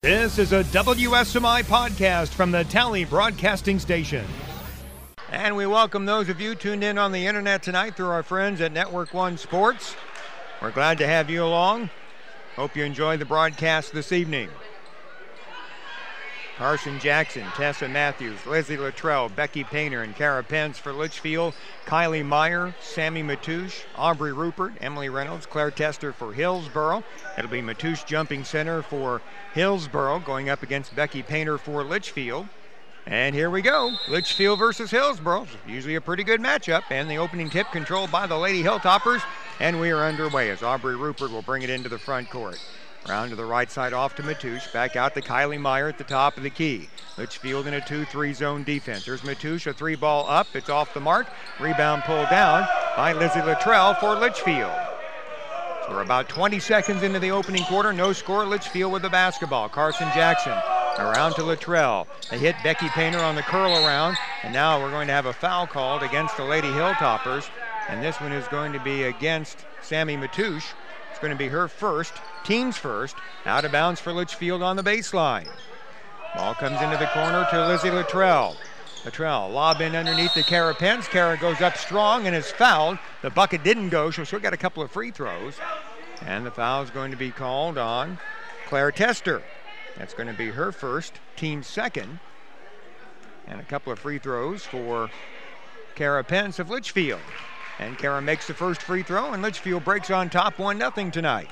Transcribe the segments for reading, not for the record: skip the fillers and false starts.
This is a WSMI podcast from the Tally Broadcasting Station. And we welcome those of you tuned in on the internet tonight through our friends at Network One Sports. We're glad to have you along. Hope you enjoy the broadcast this evening. Carson Jackson, Tessa Matthews, Leslie Luttrell, Becky Painter, and Kara Pence for Litchfield. Kylie Meyer, Sammy Matoush, Aubrey Rupert, Emily Reynolds, Claire Tester for Hillsboro. It'll be Matoush jumping center for Hillsboro, going up against Becky Painter for Litchfield. And here we go, Litchfield versus Hillsboro. Usually a pretty good matchup, and the opening tip controlled by the Lady Hilltoppers. And we are underway as Aubrey Rupert will bring it into the front court. Round to the right side off to Matoush. Back out to Kylie Meyer at the top of the key. Litchfield in a 2-3 zone defense. There's Matoush, a three ball up. It's off the mark. Rebound pulled down by Lizzie Luttrell for Litchfield. So we're about 20 seconds into the opening quarter. No score. Litchfield with the basketball. Carson Jackson around to Luttrell. They hit Becky Painter on the curl around. And now we're going to have a foul called against the Lady Hilltoppers. And this one is going to be against Sammy Matoush. It's going to be her first. Team's first, out of bounds for Litchfield on the baseline. Ball comes into the corner to Lizzie Luttrell. Luttrell lob in underneath to Kara Pence. Kara goes up strong and is fouled. The bucket didn't go, so she'll get a couple of free throws. And the foul is going to be called on Claire Tester. That's going to be her first, team's second. And a couple of free throws for Kara Pence of Litchfield. And Kara makes the first free throw, and Litchfield breaks on top 1-0 tonight.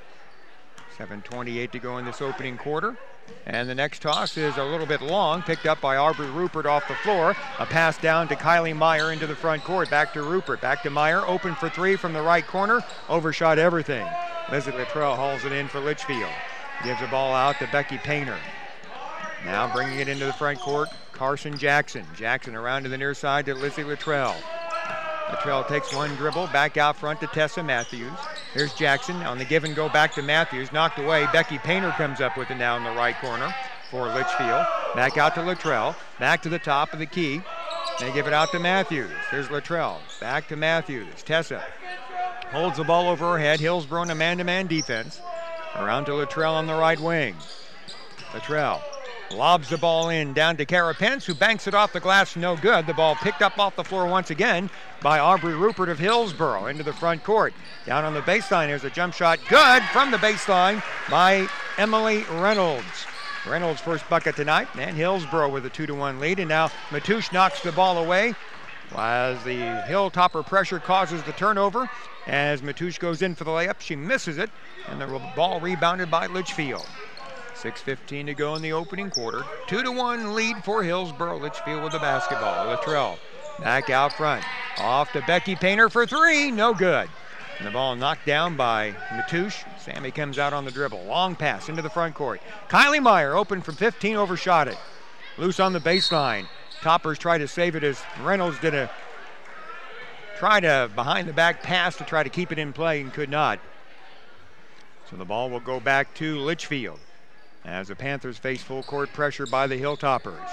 7:28 to go in this opening quarter. And the next toss is a little bit long, picked up by Aubrey Rupert off the floor. A pass down to Kylie Meyer into the front court. Back to Rupert, back to Meyer. Open for three from the right corner. Overshot everything. Lizzie Luttrell hauls it in for Litchfield. Gives the ball out to Becky Painter. Now bringing it into the front court, Carson Jackson. Jackson around to the near side to Lizzie Luttrell. Luttrell takes one dribble, back out front to Tessa Matthews. Here's Jackson on the give and go back to Matthews, knocked away. Becky Painter comes up with it now in the right corner for Litchfield. Back out to Luttrell, back to the top of the key. They give it out to Matthews. Here's Luttrell, back to Matthews. Tessa holds the ball over her head. Hillsboro in a man-to-man defense. Around to Luttrell on the right wing. Luttrell lobs the ball in down to Kara Pence, who banks it off the glass, no good. The ball picked up off the floor once again by Aubrey Rupert of Hillsboro into the front court. Down on the baseline, there's a jump shot, good from the baseline by Emily Reynolds. Reynolds' first bucket tonight, and Hillsboro with a 2-1 lead. And now Matoush knocks the ball away as the Hilltopper pressure causes the turnover. As Matoush goes in for the layup, she misses it, and the ball rebounded by Litchfield. 6:15 to go in the opening quarter. 2-1 lead for Hillsboro. Litchfield with the basketball. Luttrell back out front. Off to Becky Painter for three. No good. And the ball knocked down by Matoush. Sammy comes out on the dribble. Long pass into the front court. Kylie Meyer open from 15, overshot it. Loose on the baseline. Toppers try to save it as Reynolds did a behind the back pass to try to keep it in play and could not. So the ball will go back to Litchfield as the Panthers face full court pressure by the Hilltoppers.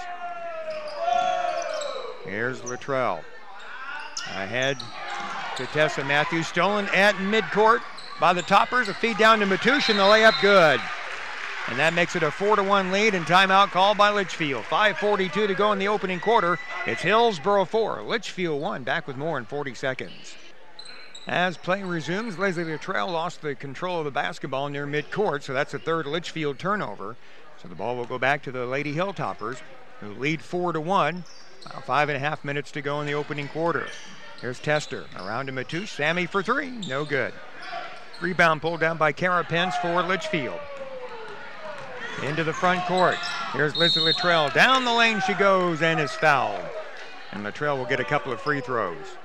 Here's Luttrell. Ahead to Tessa Matthews. Stolen at midcourt by the Toppers. A feed down to Matoush and the layup good. And that makes it a 4-1 lead and timeout called by Litchfield. 5:42 to go in the opening quarter. It's Hillsboro 4, Litchfield 1. Back with more in 40 seconds. As play resumes, Leslie Luttrell lost the control of the basketball near midcourt, so that's a third Litchfield turnover. So the ball will go back to the Lady Hilltoppers, who lead 4-1. About 5.5 minutes to go in the opening quarter. Here's Tester, around to Matoush. Sammy for three, no good. Rebound pulled down by Kara Pence for Litchfield. Into the front court. Here's Lizzie Luttrell. Down the lane she goes and is fouled. And Luttrell will get a couple of free throws.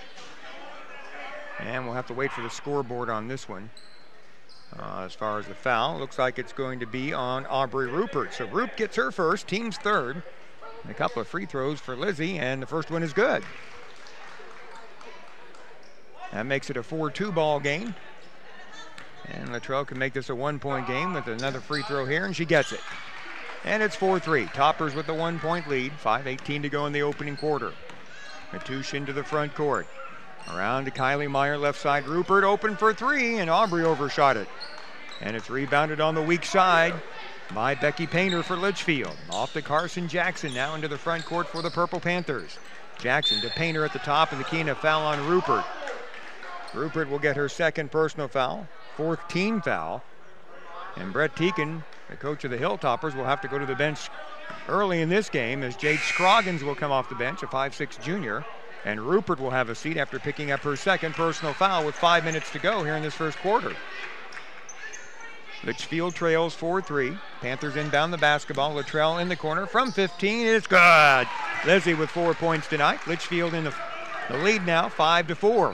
And we'll have to wait for the scoreboard on this one. As far as the foul, looks like it's going to be on Aubrey Rupert. So Rupe gets her first, team's third. And a couple of free throws for Lizzie, and the first one is good. That makes it a 4-2 ball game. And Luttrell can make this a 1-point game with another free throw here, and she gets it. And it's 4-3. Toppers with the 1-point lead. 5:18 to go in the opening quarter. Matoush into the front court. Around to Kylie Meyer, left side. Rupert open for three, and Aubrey overshot it. And it's rebounded on the weak side by Becky Painter for Litchfield. Off to Carson Jackson, now into the front court for the Purple Panthers. Jackson to Painter at the top of the key, and a foul on Rupert. Rupert will get her second personal foul, fourth team foul. And Brett Teakin, the coach of the Hilltoppers, will have to go to the bench early in this game as Jade Scroggins will come off the bench, a 5'6" junior. And Rupert will have a seat after picking up her second personal foul with 5 minutes to go here in this first quarter. Litchfield trails 4-3. Panthers inbound the basketball. Luttrell in the corner from 15. It's good. Lizzie with 4 points tonight. Litchfield in the lead now, 5-4.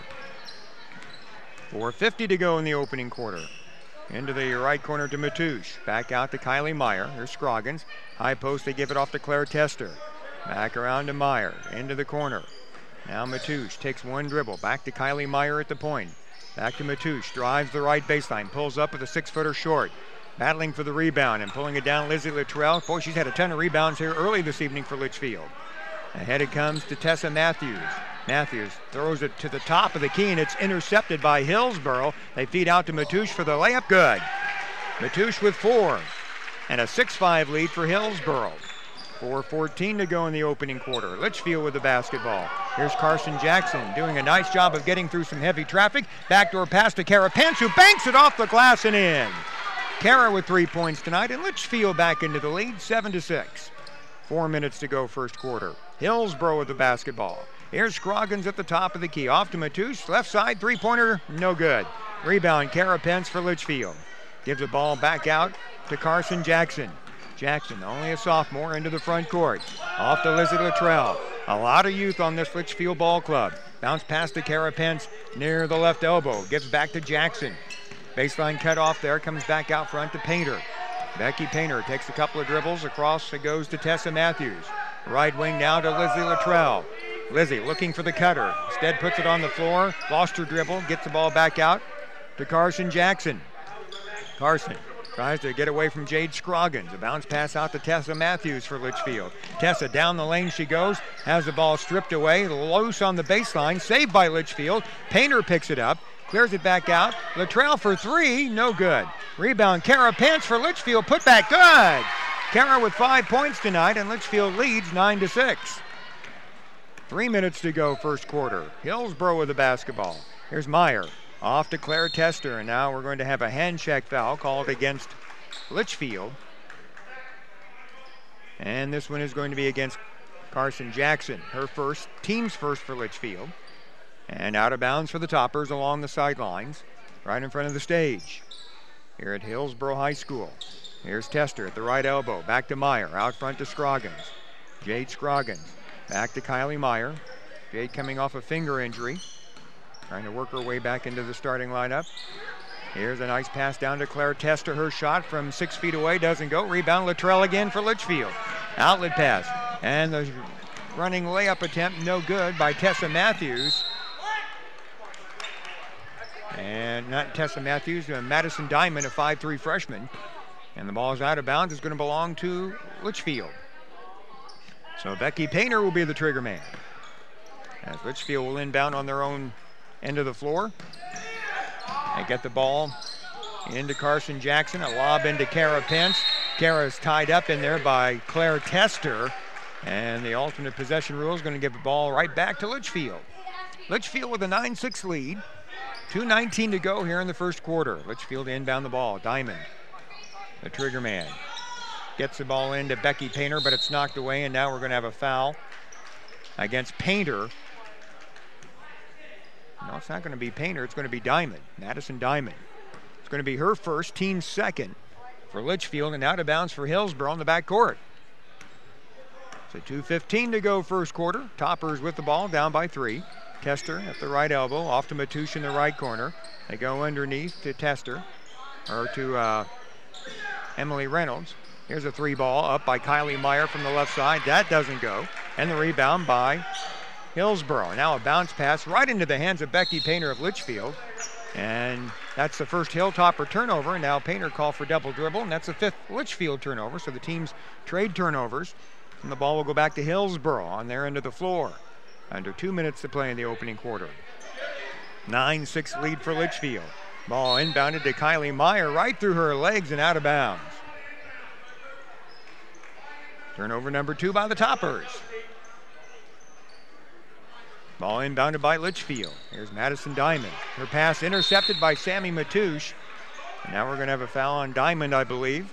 4:50 to go in the opening quarter. Into the right corner to Matouche. Back out to Kylie Meyer. Here's Scroggins. High post, they give it off to Claire Tester. Back around to Meyer. Into the corner. Now Matouche takes one dribble. Back to Kylie Meyer at the point. Back to Matouche. Drives the right baseline. Pulls up with a 6-footer short. Battling for the rebound and pulling it down, Lizzie Luttrell. Boy, she's had a ton of rebounds here early this evening for Litchfield. Ahead it comes to Tessa Matthews. Matthews throws it to the top of the key, and it's intercepted by Hillsborough. They feed out to Matouche for the layup. Good. Matouche with 4. And a 6-5 lead for Hillsborough. 4:14 to go in the opening quarter. Litchfield with the basketball. Here's Carson Jackson doing a nice job of getting through some heavy traffic. Backdoor pass to Kara Pence, who banks it off the glass and in. Kara with 3 points tonight, and Litchfield back into the lead, 7-6. 4 minutes to go first quarter. Hillsborough with the basketball. Here's Scroggins at the top of the key. Off to Matouche, left side, three-pointer, no good. Rebound, Kara Pence for Litchfield. Gives the ball back out to Carson Jackson. Jackson, only a sophomore, into the front court. Off to Lizzie Luttrell. A lot of youth on this Litchfield ball club. Bounce pass to Kara Pence near the left elbow. Gives back to Jackson. Baseline cut off there, comes back out front to Painter. Becky Painter takes a couple of dribbles. Across it goes to Tessa Matthews. Right wing now to Lizzie Luttrell. Lizzie looking for the cutter. Instead puts it on the floor. Lost her dribble. Gets the ball back out to Carson Jackson. Carson tries to get away from Jade Scroggins. A bounce pass out to Tessa Matthews for Litchfield. Tessa down the lane she goes. Has the ball stripped away. Loose on the baseline. Saved by Litchfield. Painter picks it up. Clears it back out. Luttrell for 3. No good. Rebound. Kara Pence for Litchfield. Put back. Good. Kara with 5 points tonight, and Litchfield leads 9-6. 3 minutes to go first quarter. Hillsborough with the basketball. Here's Meyer. Off to Claire Tester, and now we're going to have a hand check foul called against Litchfield. And this one is going to be against Carson Jackson. Her first, team's first for Litchfield. And out of bounds for the Toppers along the sidelines, right in front of the stage. Here at Hillsborough High School. Here's Tester at the right elbow. Back to Meyer. Out front to Scroggins. Jade Scroggins. Back to Kylie Meyer. Jade coming off a finger injury. Trying to work her way back into the starting lineup. Here's a nice pass down to Claire Tester. Her shot from 6 feet away doesn't go. Rebound Luttrell again for Litchfield. Outlet pass. And the running layup attempt no good by Tessa Matthews. And not Tessa Matthews, Madison Diamond, a 5'3" freshman. And the ball is out of bounds. It's going to belong to Litchfield. So Becky Painter will be the trigger man. As Litchfield will inbound on their own end of the floor. They get the ball into Carson Jackson. A lob into Kara Pence. Kara is tied up in there by Claire Tester. And the alternate possession rule is going to give the ball right back to Litchfield. Litchfield with a 9-6 lead. 2:19 to go here in the first quarter. Litchfield inbound the ball. Diamond, the trigger man, gets the ball into Becky Painter, but it's knocked away, and now we're going to have a foul against Painter. No, it's not going to be Painter. It's going to be Diamond, Madison Diamond. It's going to be her first, team second for Litchfield, and out of bounds for Hillsborough on the backcourt. So 2:15 to go first quarter. Toppers with the ball, down by 3. Tester at the right elbow, off to Matouche in the right corner. They go underneath to Tester, or to Emily Reynolds. Here's a 3 ball up by Kylie Meyer from the left side. That doesn't go. And the rebound by Hillsborough. Now a bounce pass right into the hands of Becky Painter of Litchfield. And that's the first Hilltopper turnover. And now Painter called for double dribble, and that's the 5th Litchfield turnover. So the teams trade turnovers. And the ball will go back to Hillsborough on their end of the floor. Under 2 minutes to play in the opening quarter. 9-6 lead for Litchfield. Ball inbounded to Kylie Meyer right through her legs and out of bounds. Turnover number 2 by the Toppers. Ball inbounded by Litchfield. Here's Madison Diamond. Her pass intercepted by Sammy Matouche. And now we're going to have a foul on Diamond, I believe.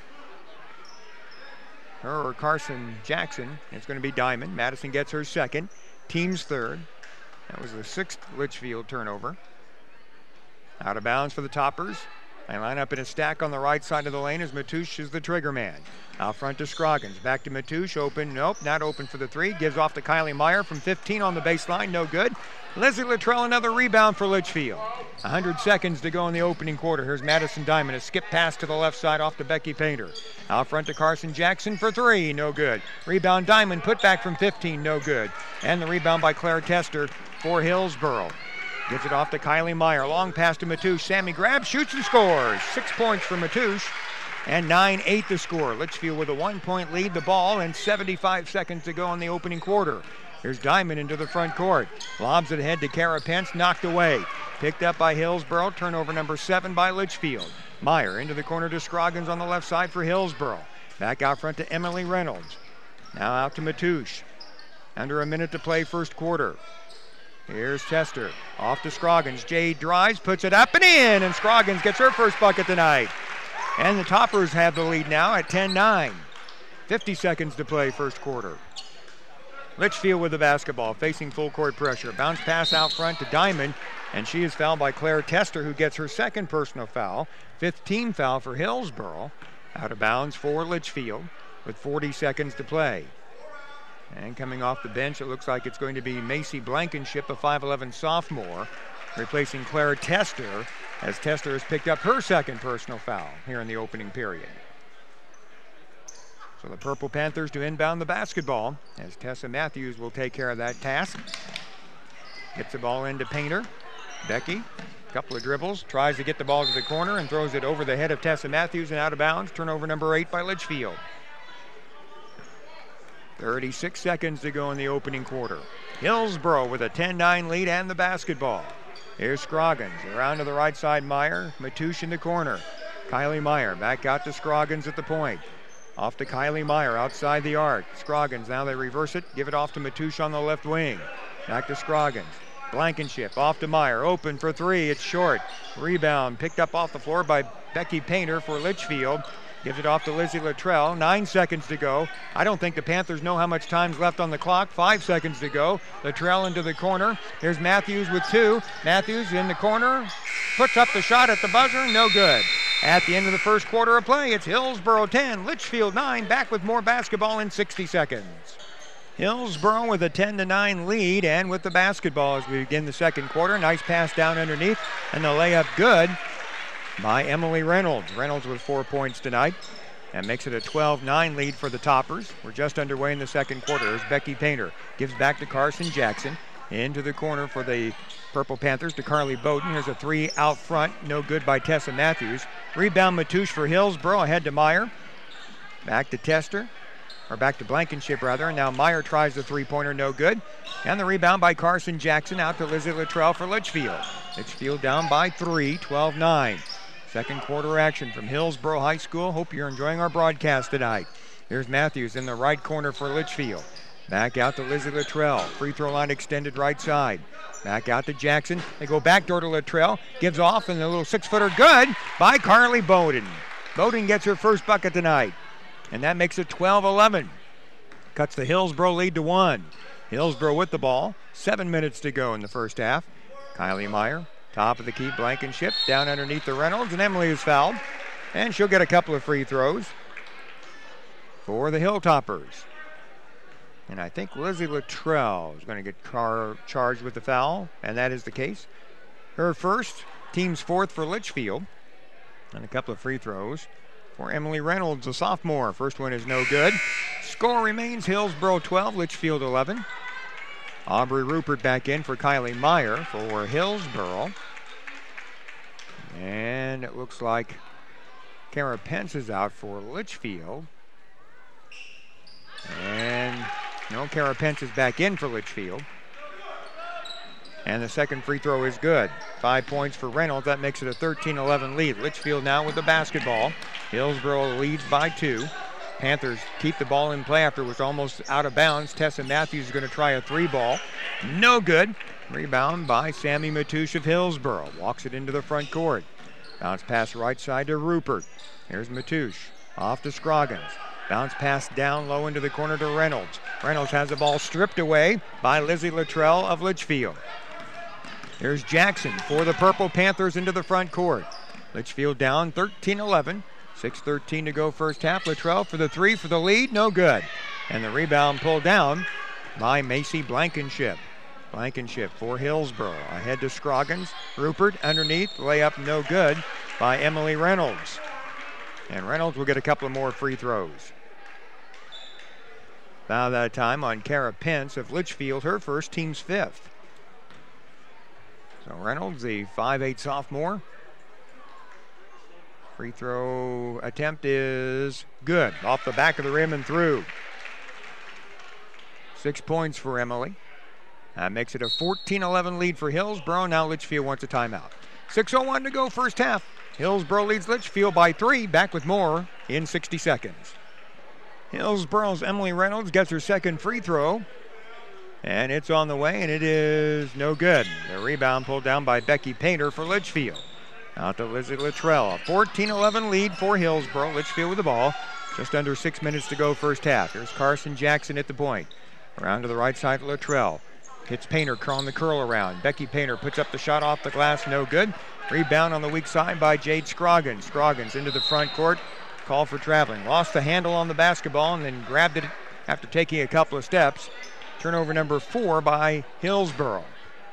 Her or Carson Jackson. It's going to be Diamond. Madison gets her second. Team's third. That was the 6th Litchfield turnover. Out of bounds for the Toppers. They line up in a stack on the right side of the lane as Matouche is the trigger man. Out front to Scroggins. Back to Matouche. Open. Nope, not open for the 3. Gives off to Kylie Meyer from 15 on the baseline. No good. Leslie Luttrell, another rebound for Litchfield. 100 seconds to go in the opening quarter. Here's Madison Diamond. A skip pass to the left side off to Becky Painter. Out front to Carson Jackson for 3. No good. Rebound Diamond. Put back from 15. No good. And the rebound by Claire Tester for Hillsboro. Gives it off to Kylie Meyer. Long pass to Matouche. Sammy grabs, shoots, and scores. 6 points for Matouche. And 9-8 the score. Litchfield with a 1-point lead, the ball, and 75 seconds to go in the opening quarter. Here's Diamond into the front court. Lobs it ahead to Kara Pence, knocked away. Picked up by Hillsboro. Turnover number 7 by Litchfield. Meyer into the corner to Scroggins on the left side for Hillsboro. Back out front to Emily Reynolds. Now out to Matouche. Under a minute to play first quarter. Here's Tester. Off to Scroggins. Jade drives, puts it up and in, and Scroggins gets her first bucket tonight. And the Toppers have the lead now at 10-9. 50 seconds to play first quarter. Litchfield with the basketball, facing full court pressure. Bounce pass out front to Diamond, and she is fouled by Claire Tester, who gets her second personal foul. 5th team foul for Hillsboro. Out of bounds for Litchfield with 40 seconds to play. And coming off the bench, it looks like it's going to be Macy Blankenship, a 5'11 sophomore, replacing Claire Tester, as Tester has picked up her second personal foul here in the opening period. So the Purple Panthers to inbound the basketball, as Tessa Matthews will take care of that task. Gets the ball into Painter. Becky, couple of dribbles, tries to get the ball to the corner and throws it over the head of Tessa Matthews and out of bounds. Turnover number 8 by Litchfield. 36 seconds to go in the opening quarter. Hillsboro with a 10-9 lead and the basketball. Here's Scroggins. Around to the right side, Meyer. Matouche in the corner. Kylie Meyer back out to Scroggins at the point. Off to Kylie Meyer outside the arc. Scroggins, now they reverse it. Give it off to Matouche on the left wing. Back to Scroggins. Blankenship off to Meyer. Open for 3. It's short. Rebound picked up off the floor by Becky Painter for Litchfield. Gives it off to Lizzie Luttrell. 9 seconds to go. I don't think the Panthers know how much time's left on the clock. 5 seconds to go. Luttrell into the corner. Here's Matthews with 2. Matthews in the corner. Puts up the shot at the buzzer. No good. At the end of the first quarter of play, it's Hillsboro 10, Litchfield 9. Back with more basketball in 60 seconds. Hillsboro with a 10-9 lead and with the basketball as we begin the second quarter. Nice pass down underneath and the layup good by Emily Reynolds. Reynolds with 4 points tonight. That makes it a 12-9 lead for the Toppers. We're just underway in the second quarter as Becky Painter gives back to Carson Jackson. Into the corner for the Purple Panthers to Carly Bowden. Here's a 3 out front. No good by Tessa Matthews. Rebound Matouche for Hillsboro. Ahead to Meyer. Back to Tester. Or back to Blankenship, rather. And now Meyer tries the three-pointer. No good. And the rebound by Carson Jackson out to Lizzie Luttrell for Litchfield. Litchfield down by 3, 12-9. Second quarter action from Hillsboro High School. Hope you're enjoying our broadcast tonight. Here's Matthews in the right corner for Litchfield. Back out to Lizzie Luttrell. Free throw line extended right side. Back out to Jackson. They go backdoor to Luttrell. Gives off and a little 6-footer good by Carly Bowden. Bowden gets her first bucket tonight. And that makes it 12-11. Cuts the Hillsboro lead to 1. Hillsboro with the ball. 7 minutes to go in the first half. Kylie Meyer. Top of the key, Blankenship, down underneath the Reynolds, and Emily is fouled. And she'll get a couple of free throws for the Hilltoppers. And I think Lizzie Luttrell is going to get charged with the foul, and that is the case. Her first, team's 4th for Litchfield. And a couple of free throws for Emily Reynolds, a sophomore. First one is no good. Score remains Hillsboro 12, Litchfield 11. Aubrey Rupert back in for Kylie Meyer for Hillsboro. And it looks like Kara Pence is out for Litchfield. And no, Kara Pence is back in for Litchfield. And the second free throw is good. 5 points for Reynolds. That makes it a 13-11 lead. Litchfield now with the basketball. Hillsboro leads by 2. Panthers keep the ball in play after it was almost out of bounds. Tessa Matthews is going to try a 3-ball. No good. Rebound by Sammy Matoush of Hillsboro. Walks it into the front court. Bounce pass right side to Rupert. Here's Matoush. Off to Scroggins. Bounce pass down low into the corner to Reynolds. Reynolds has the ball stripped away by Lizzie Luttrell of Litchfield. Here's Jackson for the Purple Panthers into the front court. Litchfield down 13-11. 6:13 to go first half. Luttrell for the 3 for the lead. No good. And the rebound pulled down by Macy Blankenship. Blankenship for Hillsboro. Ahead to Scroggins. Rupert underneath. Layup no good by Emily Reynolds. And Reynolds will get a couple of more free throws. Foul that time on Kara Pence of Litchfield, her first, team's 5th. So Reynolds, the 5'8" sophomore. Free throw attempt is good. Off the back of the rim and through. 6 points for Emily. That makes it a 14-11 lead for Hillsboro. Now Litchfield wants a timeout. 6:01 to go first half. Hillsboro leads Litchfield by 3. Back with more in 60 seconds. Hillsboro's Emily Reynolds gets her second free throw. And it's on the way, and it is no good. The rebound pulled down by Becky Painter for Litchfield. Out to Lizzie Luttrell. A 14-11 lead for Hillsboro. Litchfield with the ball. Just under 6 minutes to go first half. Here's Carson Jackson at the point. Around to the right side to Luttrell. Hits Painter on the curl around. Becky Painter puts up the shot off the glass. No good. Rebound on the weak side by Jade Scroggins. Scroggins into the front court. Call for traveling. Lost the handle on the basketball and then grabbed it after taking a couple of steps. Turnover number 4 by Hillsboro.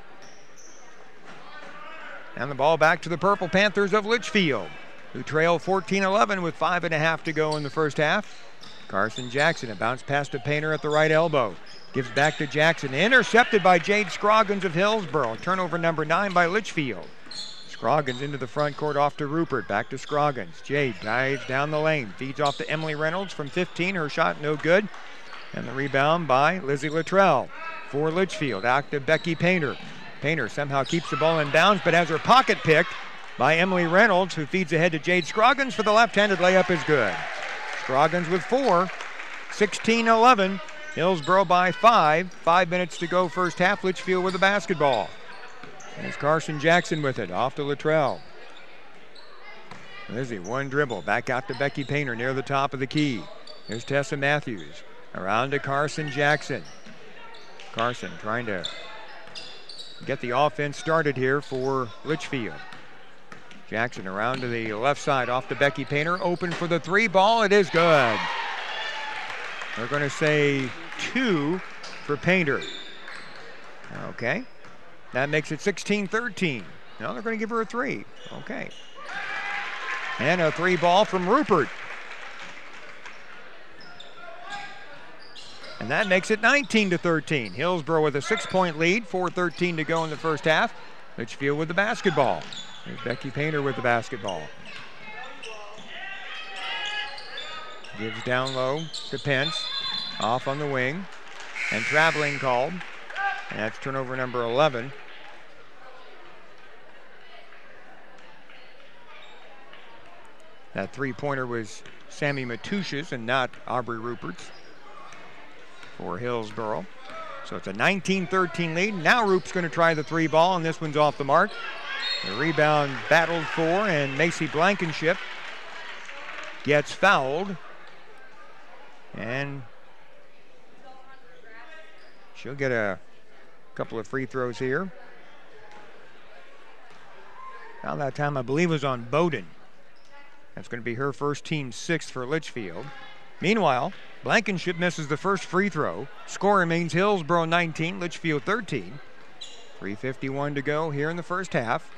And the ball back to the Purple Panthers of Litchfield, who trail 14-11 with 5.5 to go in the first half. Carson Jackson, a bounce pass to Painter at the right elbow. Gives back to Jackson. Intercepted by Jade Scroggins of Hillsboro. Turnover number 9 by Litchfield. Scroggins into the front court off to Rupert. Back to Scroggins. Jade dives down the lane. Feeds off to Emily Reynolds from 15. Her shot no good. And the rebound by Lizzie Luttrell for Litchfield. Out to Becky Painter. Painter somehow keeps the ball in bounds, but has her pocket picked by Emily Reynolds, who feeds ahead to Jade Scroggins for the left-handed layup is good. Scroggins with 4. 16-11. Hillsboro by 5. 5 minutes to go first half. Litchfield with the basketball. There's Carson Jackson with it. Off to Luttrell. Lizzie, one dribble. Back out to Becky Painter near the top of the key. Here's Tessa Matthews. Around to Carson Jackson. Carson trying to get the offense started here for Litchfield. Jackson around to the left side off to Becky Painter. Open for the 3-ball. It is good. They're going to say 2 for Painter. Okay. That makes it 16-13. No, they're going to give her a 3. Okay. And a 3-ball from Rupert. And that makes it 19-13. Hillsboro with a 6-point lead. 4:13 to go in the first half. Litchfield with the basketball. There's Becky Painter with the basketball. Gives down low to Pence. Off on the wing. And traveling called. And that's turnover number 11. That 3-pointer was Sammy Matoush's and not Aubrey Rupert's for Hillsboro. So it's a 19-13 lead. Now Rupert's going to try the 3-ball, and this one's off the mark. The rebound battled for, and Macy Blankenship gets fouled. And she'll get a couple of free throws here. Now that time I believe was on Bowden. That's going to be her first, team 6th for Litchfield. Meanwhile, Blankenship misses the first free throw. Score remains Hillsboro 19, Litchfield 13. 3:51 to go here in the first half.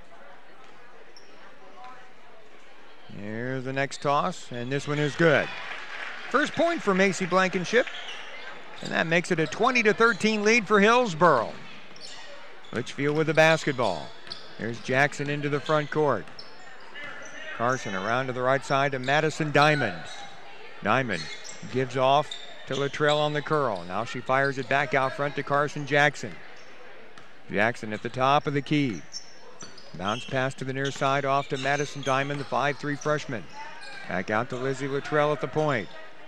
Here's the next toss, and this one is good. First point for Macy Blankenship, and that makes it a 20-13 lead for Hillsboro. Litchfield with the basketball. There's Jackson into the front court. Carson around to the right side to Madison Diamond. Diamond gives off to Luttrell on the curl. Now she fires it back out front to Carson Jackson. Jackson at the top of the key. Bounce pass to the near side off to Madison Diamond, the 5'3" freshman. Back out to Lizzie Luttrell at the point.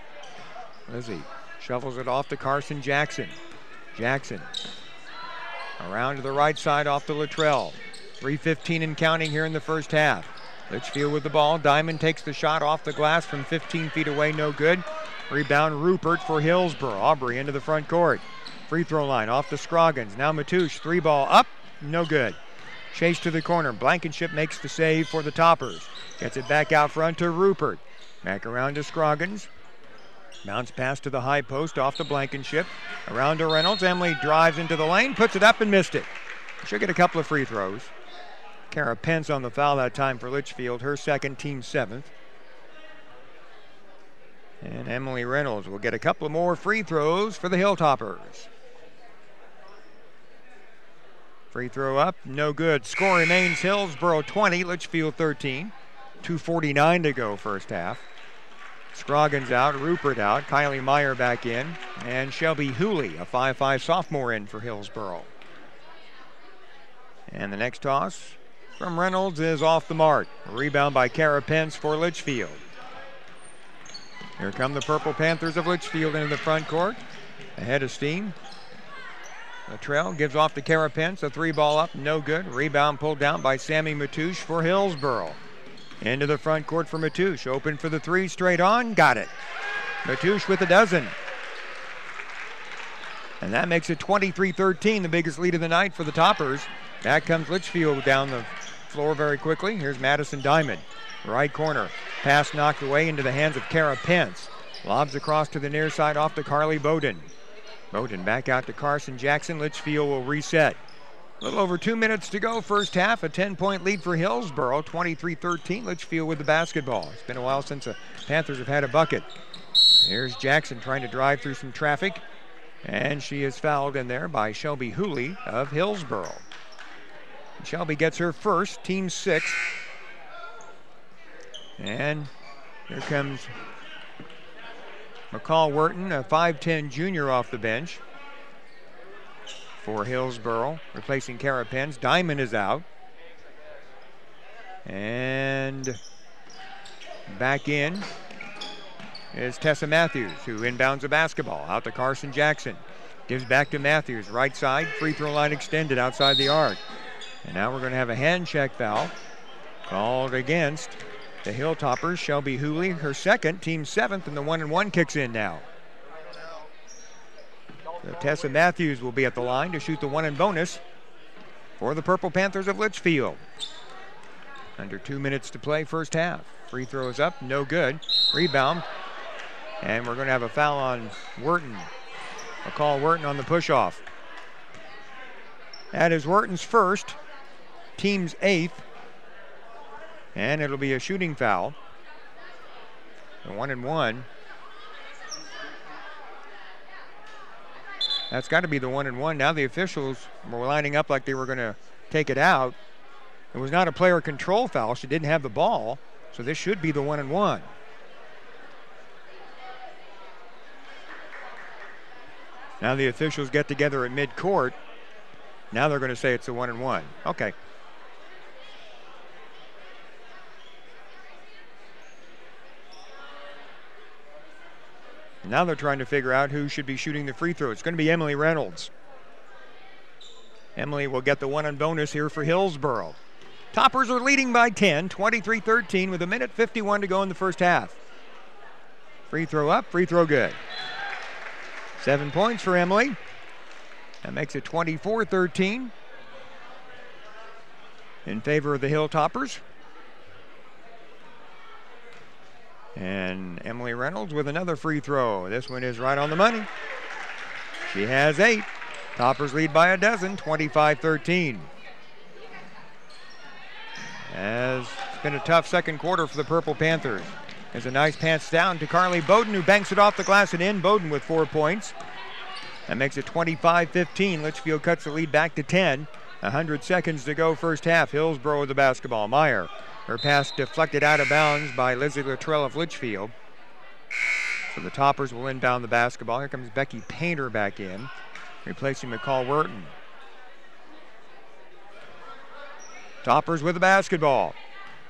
Lizzie shovels it off to Carson Jackson. Jackson around to the right side off to Luttrell. 3:15 and counting here in the first half. Litchfield with the ball. Diamond takes the shot off the glass from 15 feet away, no good. Rebound Rupert for Hillsboro. Aubrey into the front court. Free throw line off to Scroggins. Now Matoush, 3-ball up, no good. Chase to the corner. Blankenship makes the save for the Toppers. Gets it back out front to Rupert. Back around to Scroggins. Bounce pass to the high post off to Blankenship. Around to Reynolds. Emily drives into the lane, puts it up and missed it. She'll get a couple of free throws. Kara Pence on the foul that time for Litchfield, her second, team seventh. And Emily Reynolds will get a couple of more free throws for the Hilltoppers. Free throw up, no good. Score remains Hillsboro 20, Litchfield 13. 2:49 to go first half. Scroggins out, Rupert out, Kylie Meyer back in, and Shelby Hooley, a 5'5 sophomore, in for Hillsboro. And the next toss from Reynolds is off the mark. A rebound by Kara Pence for Litchfield. Here come the Purple Panthers of Litchfield into the front court. Ahead of steam. Luttrell gives off to Kara Pence. A 3-ball up, no good. Rebound pulled down by Sammy Matoush for Hillsboro. Into the front court for Matoush. Open for the three, straight on, got it. Matoush with a dozen. And that makes it 23-13, the biggest lead of the night for the Toppers. Back comes Litchfield down the floor very quickly. Here's Madison Diamond. Right corner. Pass knocked away into the hands of Kara Pence. Lobs across to the near side off to Carly Bowden. Bowden back out to Carson Jackson. Litchfield will reset. A little over 2 minutes to go first half. A 10-point lead for Hillsboro. 23-13. Litchfield with the basketball. It's been a while since the Panthers have had a bucket. Here's Jackson trying to drive through some traffic. And she is fouled in there by Shelby Hooley of Hillsboro. Shelby gets her first, team 6. And here comes McCall Wharton, a 5'10 junior off the bench for Hillsboro, replacing Kara Pence. Diamond is out. And back in is Tessa Matthews, who inbounds the basketball. Out to Carson Jackson. Gives back to Matthews, right side. Free throw line extended outside the arc. And now we're going to have a hand check foul called against the Hilltoppers. Shelby Hooley, her second, team 7th, and the 1-and-1 kicks in now. So Tessa Matthews will be at the line to shoot the 1 and bonus for the Purple Panthers of Litchfield. Under 2 minutes to play first half. Free throws up, no good. Rebound. And we're going to have a foul on Wharton. McCall Wharton on the push-off. That is Wharton's first, team's 8th. And it'll be a shooting foul. The 1-and-1. That's got to be the 1-and-1. Now the officials were lining up like they were going to take it out. It was not a player control foul. She didn't have the ball. So this should be the 1-and-1. Now the officials get together at midcourt. Now they're going to say it's a 1-and-1. Okay. Now they're trying to figure out who should be shooting the free throw. It's going to be Emily Reynolds. Emily will get the 1 and bonus here for Hillsboro. Toppers are leading by 10, 23-13 with 1:51 to go in the first half. Free throw up, free throw good. 7 points for Emily. That makes it 24-13 in favor of the Hilltoppers. And Emily Reynolds with another free throw. This one is right on the money. She has 8. Toppers lead by a dozen, 25-13. As it's been a tough second quarter for the Purple Panthers. There's a nice pass down to Carly Bowden, who banks it off the glass and in. Bowden with 4 points. That makes it 25-15. Litchfield cuts the lead back to 10. 100 seconds to go first half. Hillsboro with the basketball. Meyer. Her pass deflected out of bounds by Lizzie Luttrell of Litchfield. So the Toppers will inbound the basketball. Here comes Becky Painter back in, replacing McCall Wharton. Toppers with the basketball.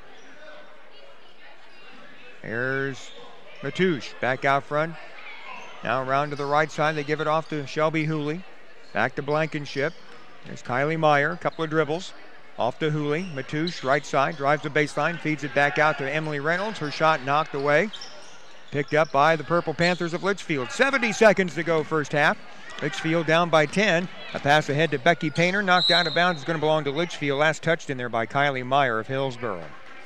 Here's Matoush back out front Now around to the right side, they give it off to Shelby Hooley. Back to Blankenship. There's Kylie Meyer, a couple of dribbles. Off to Hooley. Matoush, right side, drives the baseline, feeds it back out to Emily Reynolds. Her shot knocked away. Picked up by the Purple Panthers of Litchfield. 70 seconds to go first half. Litchfield down by 10. A pass ahead to Becky Painter. Knocked out of bounds. Is going to belong to Litchfield. Last touched in there by Kylie Meyer of Hillsboro.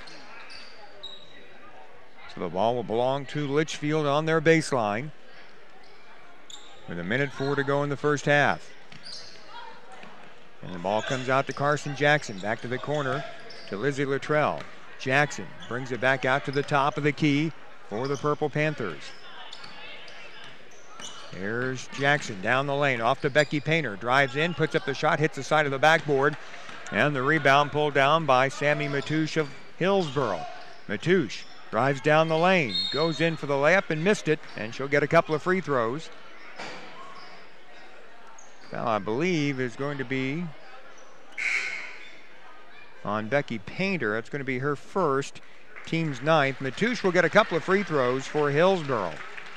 So the ball will belong to Litchfield on their baseline. With 1:04 to go in the first half. And the ball comes out to Carson Jackson. Back to the corner to Lizzie Luttrell. Jackson brings it back out to the top of the key for the Purple Panthers. There's Jackson down the lane. Off to Becky Painter. Drives in, puts up the shot, hits the side of the backboard. And the rebound pulled down by Sammy Matoush of Hillsboro. Matoush drives down the lane. Goes in for the layup and missed it. And she'll get a couple of free throws. Foul, I believe, is going to be on Becky Painter. That's going to be her first, team's 9th. Matoush will get a couple of free throws for Hillsboro.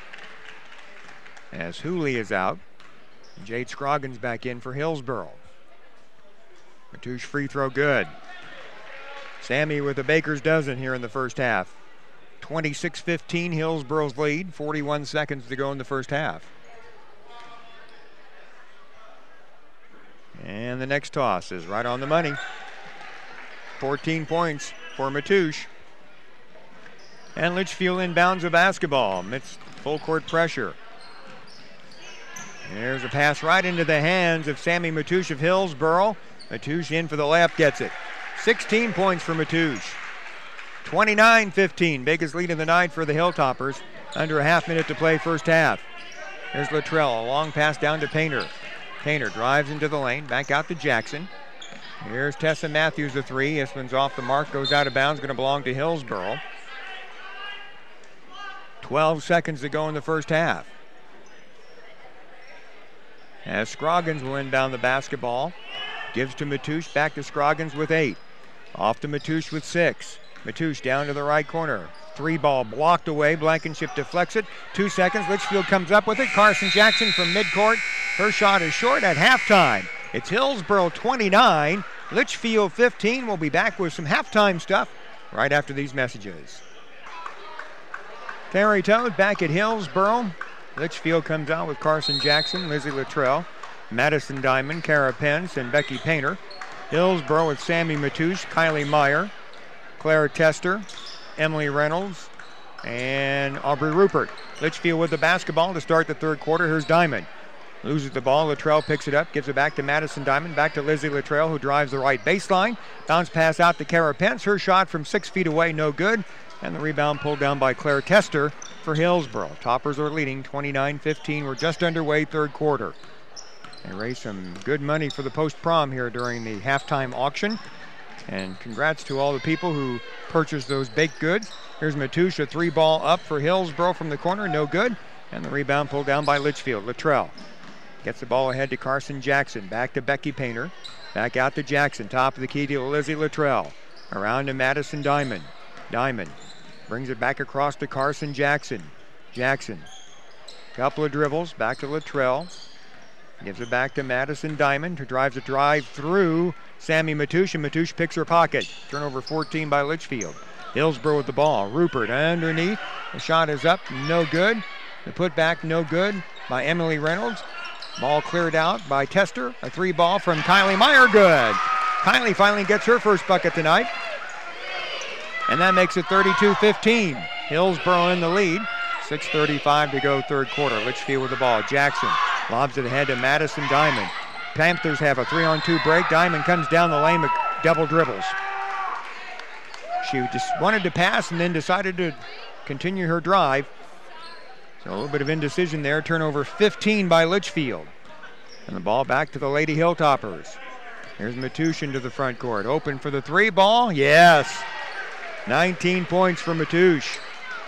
As Hooley is out, Jade Scroggins back in for Hillsboro. Matoush free throw good. Sammy with a baker's dozen here in the first half. 26-15, Hillsboro's lead. 41 seconds to go in the first half. And the next toss is right on the money. 14 points for Matoush. And Litchfield inbounds a basketball amidst full court pressure. There's a pass right into the hands of Sammy Matoush of Hillsboro. Matoush in for the layup, gets it. 16 points for Matoush. 29-15, biggest lead of the night for the Hilltoppers. Under a half minute to play first half. Here's Luttrell, a long pass down to Painter. Painter drives into the lane, back out to Jackson. Here's Tessa Matthews, a three. This one's off the mark, goes out of bounds, going to belong to Hillsboro. 12 seconds to go in the first half. As Scroggins will inbound the basketball. Gives to Matoush, back to Scroggins with 8. Off to Matoush with 6. Matoush down to the right corner. 3 ball blocked away. Blankenship deflects it. 2 seconds. Litchfield comes up with it. Carson Jackson from midcourt. Her shot is short at halftime. It's Hillsboro 29, Litchfield 15. We'll be back with some halftime stuff right after these messages. Terry Toad back at Hillsboro. Litchfield comes out with Carson Jackson, Lizzie Luttrell, Madison Diamond, Kara Pence, and Becky Painter. Hillsboro with Sammy Matoush, Kylie Meyer, Claire Tester, Emily Reynolds, and Aubrey Rupert. Litchfield with the basketball to start the third quarter. Here's Diamond. Loses the ball. Luttrell picks it up, gives it back to Madison Diamond, back to Lizzie Luttrell, who drives the right baseline. Bounce pass out to Kara Pence. Her shot from 6 feet away, no good. And the rebound pulled down by Claire Tester for Hillsboro. Toppers are leading 29-15. We're just underway third quarter. They raised some good money for the post-prom here during the halftime auction. And congrats to all the people who purchased those baked goods. Here's Matoush, a 3 ball up for Hillsboro from the corner, no good. And the rebound pulled down by Litchfield. Luttrell gets the ball ahead to Carson Jackson. Back to Becky Painter. Back out to Jackson. Top of the key to Lizzie Luttrell. Around to Madison Diamond. Diamond brings it back across to Carson Jackson. Jackson, couple of dribbles. Back to Luttrell. Gives it back to Madison Diamond, who drives a drive through Sammy Matoush, and Matoush picks her pocket. Turnover 14 by Litchfield. Hillsboro with the ball. Rupert underneath. The shot is up, no good. The putback, no good by Emily Reynolds. Ball cleared out by Tester. A 3 ball from Kylie Meyer, good. Kylie finally gets her first bucket tonight. And that makes it 32-15. Hillsboro in the lead. 6:35 to go third quarter. Litchfield with the ball. Jackson lobs it ahead to Madison Diamond. Panthers have a 3-on-2 break. Diamond comes down the lane with double dribbles. She just wanted to pass and then decided to continue her drive. So a little bit of indecision there. Turnover 15 by Litchfield. And the ball back to the Lady Hilltoppers. Here's Matoush into the front court. Open for the 3 ball. Yes. 19 points for Matoush.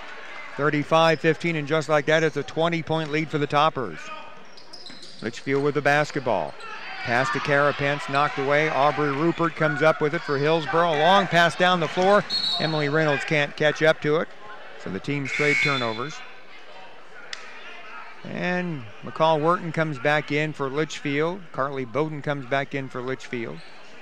35-15, and just like that, it's a 20-point lead for the Toppers. Litchfield with the basketball. Pass to Kara Pence, knocked away. Aubrey Rupert comes up with it for Hillsboro. Long pass down the floor. Emily Reynolds can't catch up to it. So the teams trade turnovers. And McCall Wharton comes back in for Litchfield. Carly Bowden comes back in for Litchfield.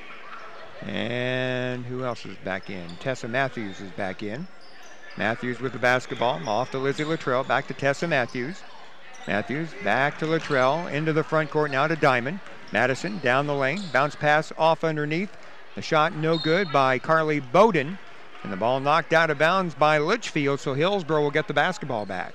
And who else is back in? Tessa Matthews is back in. Matthews with the basketball. Off to Lizzie Luttrell. Back to Tessa Matthews. Matthews back to Luttrell. Into the front court now to Diamond. Madison down the lane. Bounce pass off underneath. The shot no good by Carly Bowden. And the ball knocked out of bounds by Litchfield, so Hillsborough will get the basketball back.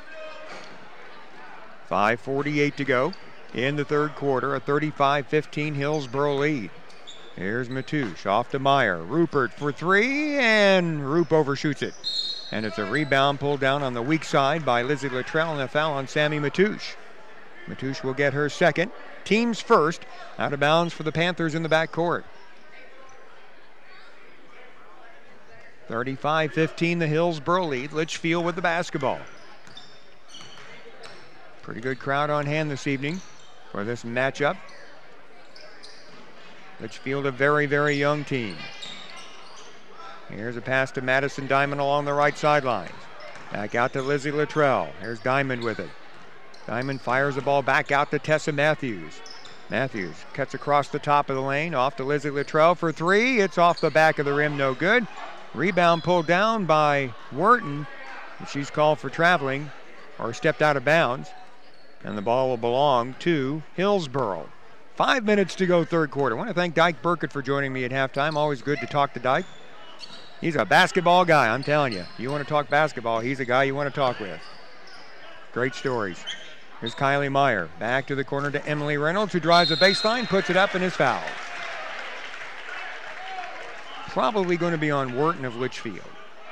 5:48 to go in the third quarter. A 35-15 Hillsborough lead. Here's Matoush off to Meyer. Rupert for three, and Rupe overshoots it. And it's a rebound pulled down on the weak side by Lizzie Luttrell, and a foul on Sammy Matoush. Matoush will get her second. Team's first. Out of bounds for the Panthers in the backcourt. 35-15 the Hillsborough lead. Litchfield with the basketball. Pretty good crowd on hand this evening for this matchup. Litchfield a very, very young team. Here's a pass to Madison Diamond along the right sideline. Back out to Lizzie Luttrell. Here's Diamond with it. Diamond fires the ball back out to Tessa Matthews. Matthews cuts across the top of the lane. Off to Lizzie Luttrell for three. It's off the back of the rim, no good. Rebound pulled down by Wharton. She's called for traveling or stepped out of bounds. And the ball will belong to Hillsborough. 5 minutes to go third quarter. I want to thank Dyke Burkett for joining me at halftime. Always good to talk to Dyke. He's a basketball guy, I'm telling you. You want to talk basketball, he's a guy you want to talk with. Great stories. Here's Kylie Meyer. Back to the corner to Emily Reynolds, who drives the baseline, puts it up, and is fouled. Probably going to be on Wharton of Litchfield.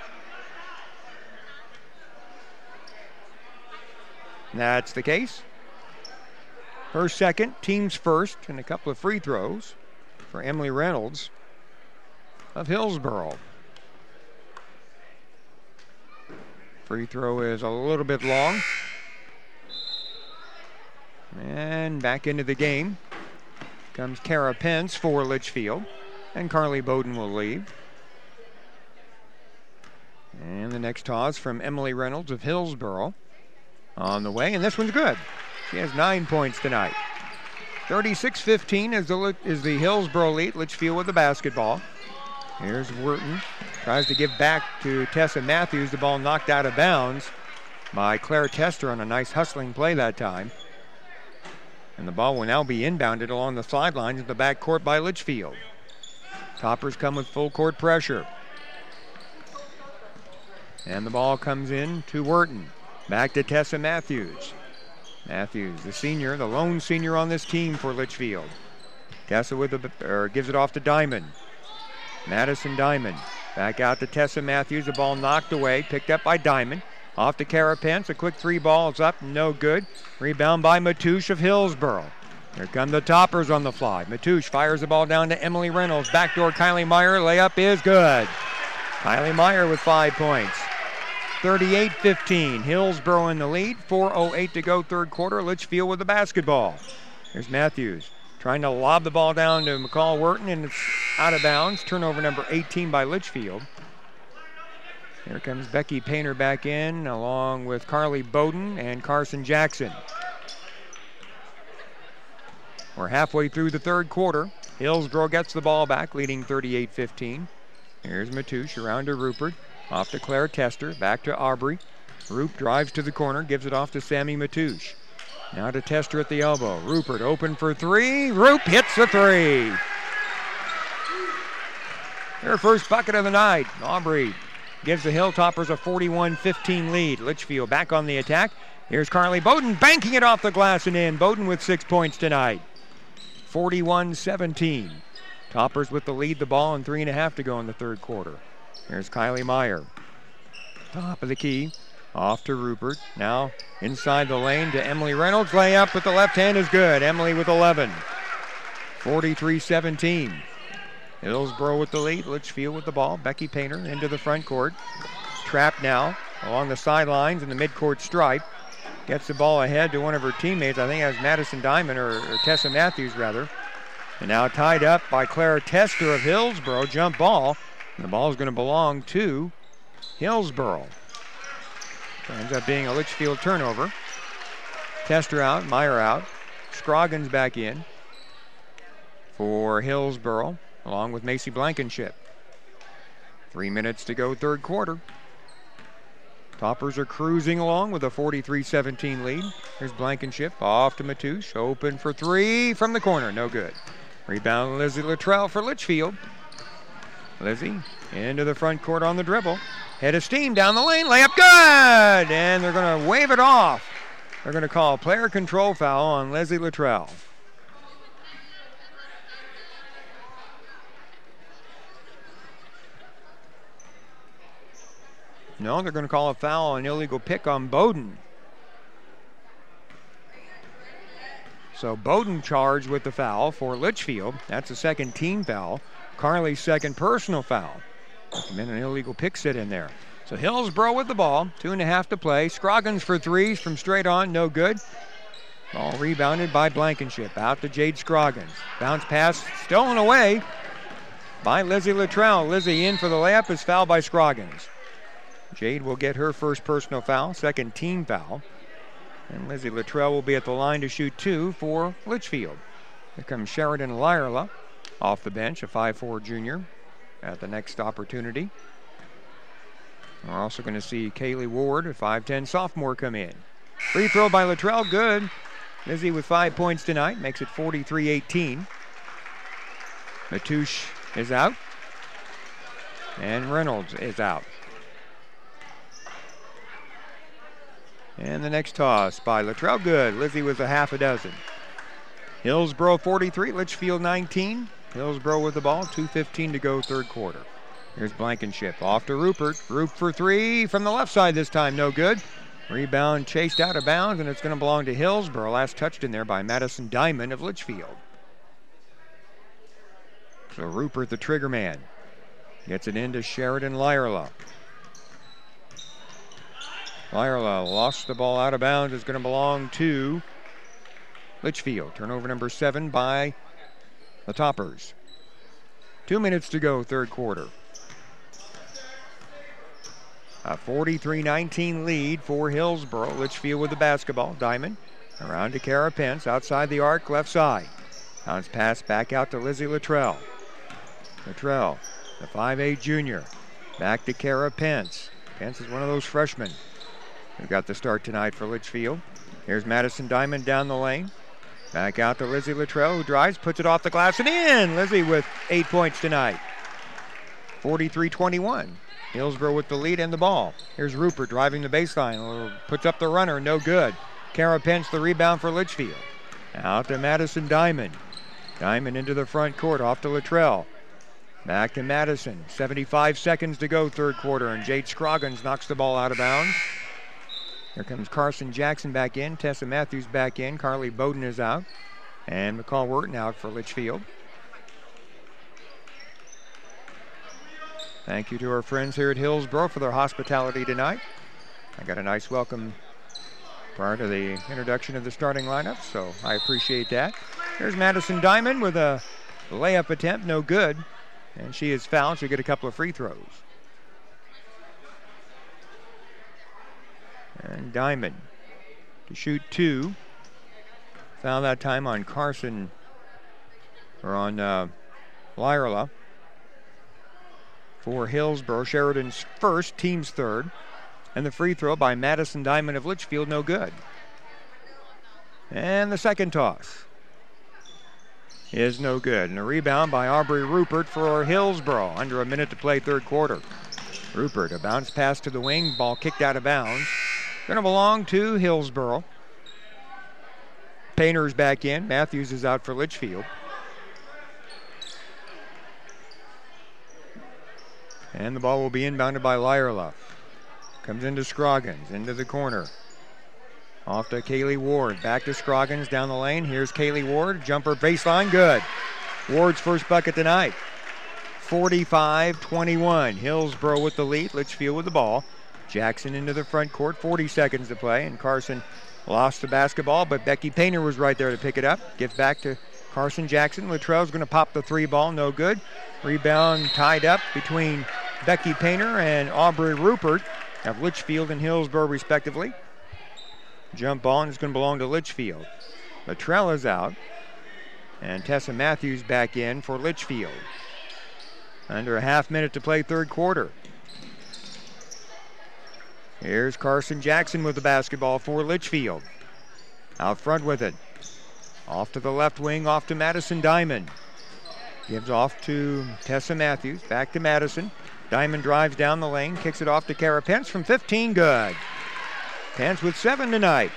That's the case. Her second, team's first, and a couple of free throws for Emily Reynolds of Hillsborough. Free throw is a little bit long. And back into the game comes Kara Pence for Litchfield. And Carly Bowden will leave. And the next toss from Emily Reynolds of Hillsborough on the way. And this one's good. She has 9 points tonight. 36-15 is the Hillsborough lead. Litchfield with the basketball. Here's Wharton. Tries to give back to Tessa Matthews. The ball knocked out of bounds by Claire Tester on a nice hustling play that time. And the ball will now be inbounded along the sidelines in the backcourt by Litchfield. Toppers come with full court pressure. And the ball comes in to Wharton. Back to Tessa Matthews. Matthews, the senior, the lone senior on this team for Litchfield. Tessa gives it off to Diamond. Madison Diamond. Back out to Tessa Matthews. The ball knocked away, picked up by Diamond. Off to Kara Pence. A quick three balls up, no good. Rebound by Matoush of Hillsborough. Here come the Toppers on the fly. Matoush fires the ball down to Emily Reynolds. Backdoor Kylie Meyer. Layup is good. Kylie Meyer with 5 points. 38-15. Hillsborough in the lead. 4:08 to go third quarter. Litchfield with the basketball. Here's Matthews trying to lob the ball down to McCall Wharton, and it's out of bounds. Turnover number 18 by Litchfield. Here comes Becky Painter back in along with Carly Bowden and Carson Jackson. We're halfway through the third quarter. Hillsborough gets the ball back, leading 38-15. Here's Matoush around to Rupert. Off to Claire Tester, back to Aubrey. Rupe drives to the corner, gives it off to Sammy Matoush. Now to Tester at the elbow. Rupert open for three. Rupe hits a three. Their first bucket of the night. Aubrey gives the Hilltoppers a 41-15 lead. Litchfield back on the attack. Here's Carly Bowden banking it off the glass and in. Bowden with 6 points tonight. 41-17. Toppers with the lead, the ball, and 3.5 to go in the third quarter. Here's Kylie Meyer. Top of the key. Off to Rupert. Now inside the lane to Emily Reynolds. Layup with the left hand is good. Emily with 11. 43-17. Hillsborough with the lead. Litchfield with the ball. Becky Painter into the front court. Trapped now along the sidelines in the midcourt stripe. Gets the ball ahead to one of her teammates. I think that's Madison Diamond or Tessa Matthews rather. And now tied up by Claire Tester of Hillsborough. Jump ball. And the ball is going to belong to Hillsborough. It ends up being a Litchfield turnover. Tester out, Meyer out. Scroggins back in for Hillsboro, along with Macy Blankenship. 3 minutes to go, third quarter. Toppers are cruising along with a 43-17 lead. Here's Blankenship off to Matoush. Open for three from the corner. No good. Rebound Lizzie Luttrell for Litchfield. Lizzie into the front court on the dribble. Head of steam down the lane. Layup good! And they're going to wave it off. They're going to call a player control foul on Leslie Luttrell. No, they're going to call a foul, an illegal pick on Bowden. So Bowden charged with the foul for Litchfield. That's a second team foul. Carly's second personal foul. And then an illegal pick sit in there. So Hillsboro with the ball, 2.5 to play. Scroggins for threes from straight on, no good. Ball rebounded by Blankenship. Out to Jade Scroggins. Bounce pass stolen away by Lizzie Luttrell. Lizzie in for the layup is fouled by Scroggins. Jade will get her first personal foul, second team foul. And Lizzie Luttrell will be at the line to shoot two for Litchfield. Here comes Sheridan Lyerla off the bench, a 5'4" junior, at the next opportunity. We're also going to see Kaylee Ward, a 5'10" sophomore, come in. Free throw by Luttrell, good. Lizzie with 5 points tonight, makes it 43-18. Matoush is out. And Reynolds is out. And the next toss by Luttrell, good. Lizzie was a half a dozen. Hillsboro 43, Litchfield 19. Hillsboro with the ball, 2:15 to go, third quarter. Here's Blankenship off to Rupert. Rupert for three from the left side this time, no good. Rebound chased out of bounds, and it's going to belong to Hillsboro. Last touched in there by Madison Diamond of Litchfield. So Rupert, the trigger man, gets it into Sheridan Lyerla. Lyerla lost the ball out of bounds. It's going to belong to Litchfield. Turnover number 7 by the Toppers. 2 minutes to go, third quarter. A 43-19 lead for Hillsboro. Litchfield with the basketball. Diamond around to Kara Pence. Outside the arc, left side. Bounce pass back out to Lizzie Luttrell. Luttrell, the 5'8" junior. Back to Kara Pence. Pence is one of those freshmen who got the start tonight for Litchfield. Here's Madison Diamond down the lane. Back out to Lizzie Luttrell, who drives, puts it off the glass and in. Lizzie with 8 points tonight. 43-21. Hillsboro with the lead and the ball. Here's Rupert driving the baseline. Puts up the runner, no good. Kara Pence the rebound for Litchfield. Out to Madison Diamond. Diamond into the front court, off to Luttrell. Back to Madison. 75 seconds to go, third quarter, and Jade Scroggins knocks the ball out of bounds. Here comes Carson Jackson back in. Tessa Matthews back in. Carly Bowden is out. And McCall Wharton out for Litchfield. Thank you to our friends here at Hillsboro for their hospitality tonight. I got a nice welcome prior to the introduction of the starting lineup, so I appreciate that. There's Madison Diamond with a layup attempt, no good. And she is fouled. She'll get a couple of free throws. And Diamond to shoot two. Foul that time on Carson, or on Lyerla. For Hillsboro, Sheridan's first, team's third. And the free throw by Madison Diamond of Litchfield, no good. And the second toss is no good. And a rebound by Aubrey Rupert for Hillsboro. Under a minute to play, third quarter. Rupert, a bounce pass to the wing, ball kicked out of bounds. Going to belong to Hillsboro. Painter's back in. Matthews is out for Litchfield. And the ball will be inbounded by Lyerla. Comes into Scroggins, into the corner. Off to Kaylee Ward. Back to Scroggins down the lane. Here's Kaylee Ward. Jumper baseline, good. Ward's first bucket tonight. 45-21. Hillsboro with the lead. Litchfield with the ball. Jackson into the front court. 40 seconds to play. And Carson lost the basketball, but Becky Painter was right there to pick it up. Gives back to Carson Jackson. Luttrell's going to pop the three ball. No good. Rebound tied up between Becky Painter and Aubrey Rupert of Litchfield and Hillsboro respectively. Jump ball, and it's going to belong to Litchfield. Luttrell is out. And Tessa Matthews back in for Litchfield. Under a half minute to play third quarter. Here's Carson Jackson with the basketball for Litchfield. Out front with it. Off to the left wing, off to Madison Diamond. Gives off to Tessa Matthews, back to Madison. Diamond drives down the lane, kicks it off to Kara Pence from 15, good. Pence with 7 tonight.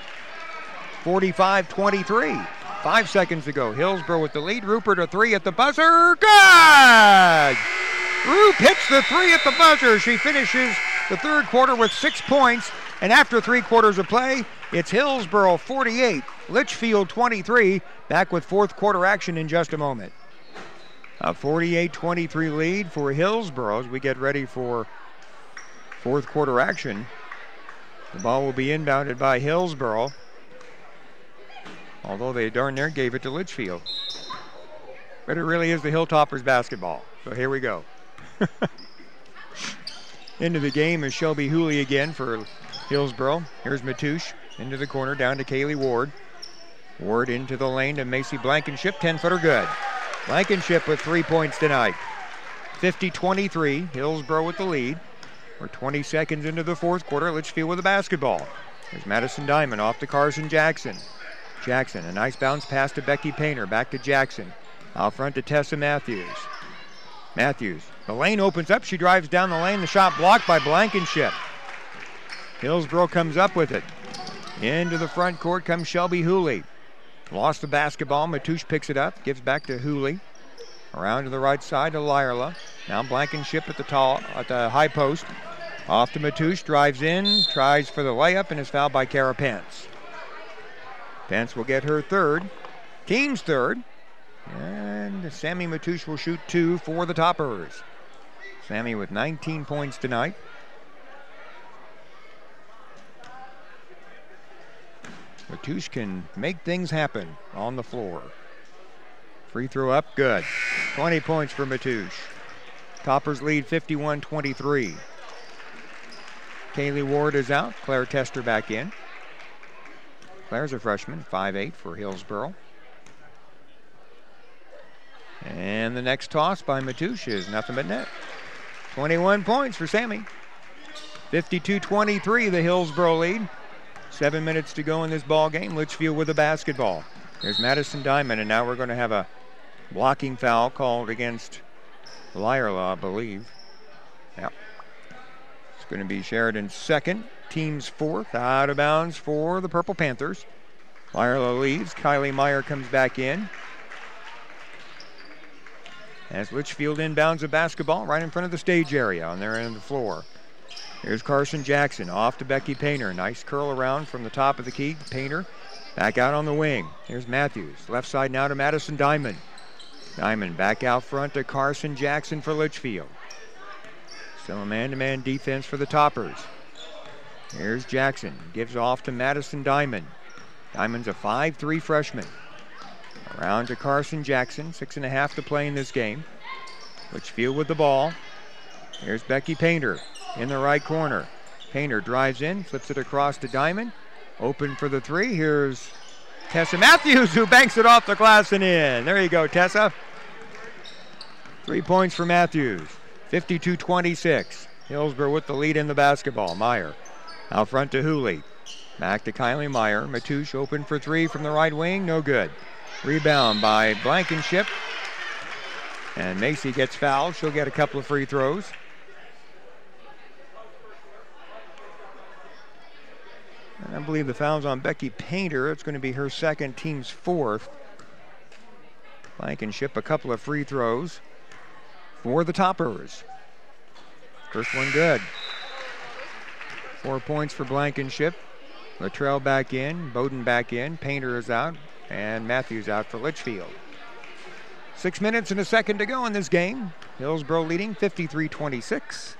45-23. 5 seconds to go. Hillsboro with the lead. Rupert a 3 at the buzzer. Good! Rupe hits the 3 at the buzzer. She finishes the third quarter with 6 points. And after 3 quarters of play, it's Hillsboro 48, Litchfield 23. Back with fourth quarter action in just a moment. A 48-23 lead for Hillsboro as we get ready for fourth quarter action. The ball will be inbounded by Hillsboro, although they darn near gave it to Litchfield. But it really is the Hilltoppers basketball. So here we go. Into the game is Shelby Hooley again for Hillsboro. Here's Matouche into the corner, down to Kaylee Ward. Ward into the lane to Macy Blankenship, 10-footer good. Blankenship with 3 points tonight. 50-23, Hillsboro with the lead. We're 20 seconds into the fourth quarter. Litchfield with the basketball. There's Madison Diamond off to Carson Jackson. Jackson, a nice bounce pass to Becky Painter, back to Jackson. Out front to Tessa Matthews. Matthews, the lane opens up, she drives down the lane, the shot blocked by Blankenship. Hillsboro comes up with it. Into the front court comes Shelby Hooley. Lost the basketball, Matouche picks it up, gives back to Hooley. Around to the right side to Lyerla. Now Blankenship at the high post. Off to Matouche, drives in, tries for the layup, and is fouled by Kara Pence. Pence will get her third, team's third. And Sammy Matouche will shoot 2 for the Toppers. Sammy with 19 points tonight. Matouche can make things happen on the floor. Free throw up, good. 20 points for Matouche. Toppers lead 51-23. Kaylee Ward is out. Claire Tester back in. Claire's a freshman, 5'8" for Hillsboro. And the next toss by Matouche is nothing but net. 21 points for Sammy. 52-23, the Hillsboro lead. 7 minutes to go in this ball game. Litchfield with the basketball. There's Madison Diamond, and now we're going to have a blocking foul called against Lyerla, I believe. Yep. It's going to be Sheridan's second, team's fourth. Out of bounds for the Purple Panthers. Lyerla leaves. Kylie Meyer comes back in. As Litchfield inbounds a basketball right in front of the stage area on their end of the floor. Here's Carson Jackson off to Becky Painter. Nice curl around from the top of the key. Painter back out on the wing. Here's Matthews. Left side now to Madison Diamond. Diamond back out front to Carson Jackson for Litchfield. Still a man-to-man defense for the Toppers. Here's Jackson. Gives off to Madison Diamond. Diamond's a 5'3" freshman. Around to Carson Jackson. 6.5 to play in this game. Litchfield with the ball. Here's Becky Painter in the right corner. Painter drives in, flips it across to Diamond. Open for the 3. Here's Tessa Matthews, who banks it off the glass and in. There you go, Tessa. 3 points for Matthews. 52-26. Hillsboro with the lead in the basketball. Meyer out front to Hooley. Back to Kylie Meyer. Matouche open for 3 from the right wing. No good. Rebound by Blankenship. And Macy gets fouled. She'll get a couple of free throws. And I believe the foul's on Becky Painter. It's going to be her second, team's fourth. Blankenship a couple of free throws for the Toppers. First one good. 4 points for Blankenship. Luttrell back in, Bowden back in, Painter is out, and Matthews out for Litchfield. 6 minutes and a second to go in this game. Hillsboro leading 53-26.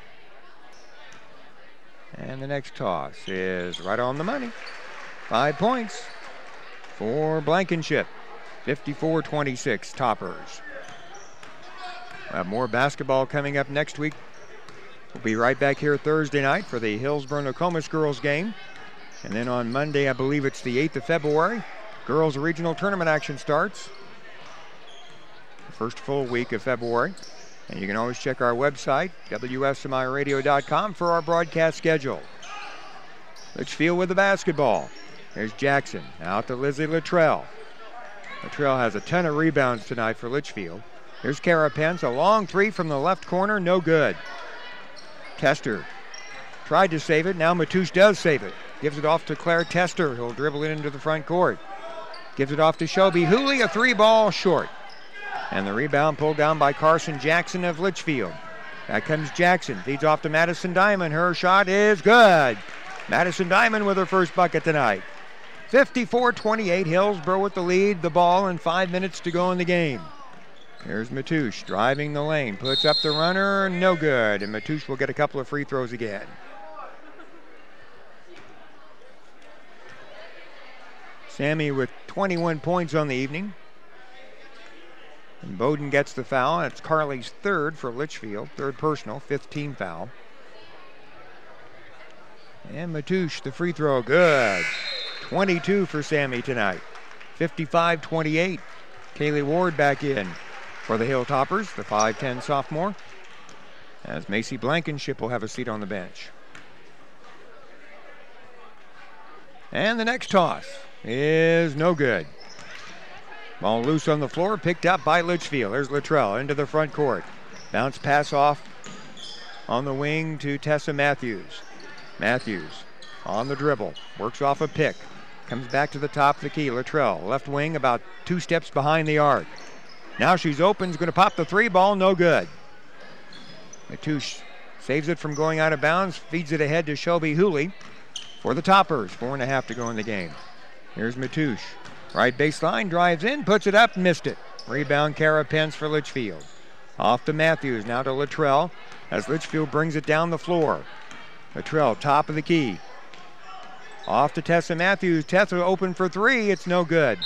And the next toss is right on the money. 5 points for Blankenship. 54-26 Toppers. We'll have more basketball coming up next week. We'll be right back here Thursday night for the Hillsboro Nokomis girls game. And then on Monday, I believe it's the 8th of February, girls regional tournament action starts. The first full week of February. And you can always check our website, WFSMIRadio.com, for our broadcast schedule. Litchfield with the basketball. There's Jackson. Out to Lizzie Luttrell. Luttrell has a ton of rebounds tonight for Litchfield. There's Kara Pence. A long three from the left corner. No good. Tester tried to save it. Now Matoush does save it. Gives it off to Claire Tester. He'll dribble it into the front court. Gives it off to Shelby Hooley. A three ball short. And the rebound pulled down by Carson Jackson of Litchfield. Back comes Jackson. Feeds off to Madison Diamond. Her shot is good. Madison Diamond with her first bucket tonight. 54-28. Hillsboro with the lead. The ball and 5 minutes to go in the game. Here's Matoush driving the lane. Puts up the runner. No good. And Matoush will get a couple of free throws again. Sammy with 21 points on the evening. And Bowden gets the foul. That's Carly's third for Litchfield. Third personal, fifth team foul. And Matoush, the free throw, good. 22 for Sammy tonight. 55-28. Kaylee Ward back in for the Hilltoppers, the 5'10 sophomore, as Macy Blankenship will have a seat on the bench. And the next toss is no good. Ball loose on the floor, picked up by Litchfield. There's Luttrell into the front court. Bounce pass off on the wing to Tessa Matthews. Matthews on the dribble, works off a pick. Comes back to the top of the key. Luttrell, left wing, about 2 steps behind the arc. Now she's open, is going to pop the three ball, no good. Matoush saves it from going out of bounds, feeds it ahead to Shelby Hooley for the Toppers. 4.5 to go in the game. Here's Matoush. Right baseline, drives in, puts it up, missed it. Rebound, Kara Pence for Litchfield. Off to Matthews, now to Luttrell, as Litchfield brings it down the floor. Luttrell, top of the key. Off to Tessa Matthews. Tessa open for three. It's no good.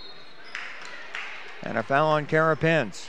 And a foul on Kara Pence.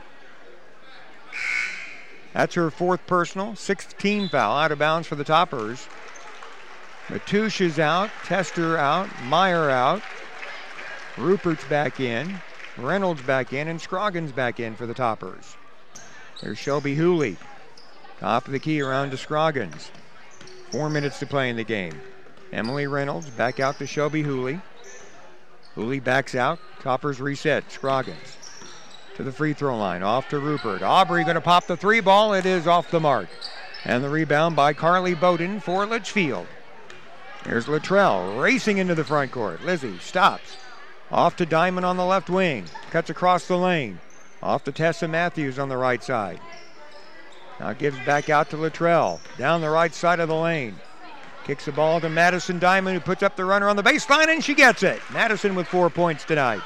That's her fourth personal. 6th team foul. Out of bounds for the Toppers. Matoush is out. Tester out. Meyer out. Rupert's back in. Reynolds back in. And Scroggins back in for the Toppers. There's Shelby Hooley. Top of the key around to Scroggins. 4 minutes to play in the game. Emily Reynolds back out to Shelby Hooley. Hooley backs out. Toppers reset. Scroggins to the free throw line. Off to Rupert. Aubrey going to pop the three ball. It is off the mark. And the rebound by Carly Bowden for Litchfield. Here's Luttrell racing into the front court. Lizzie stops. Off to Diamond on the left wing. Cuts across the lane. Off to Tessa Matthews on the right side. Now gives back out to Luttrell. Down the right side of the lane. Kicks the ball to Madison Diamond, who puts up the runner on the baseline, and she gets it. Madison with 4 points tonight.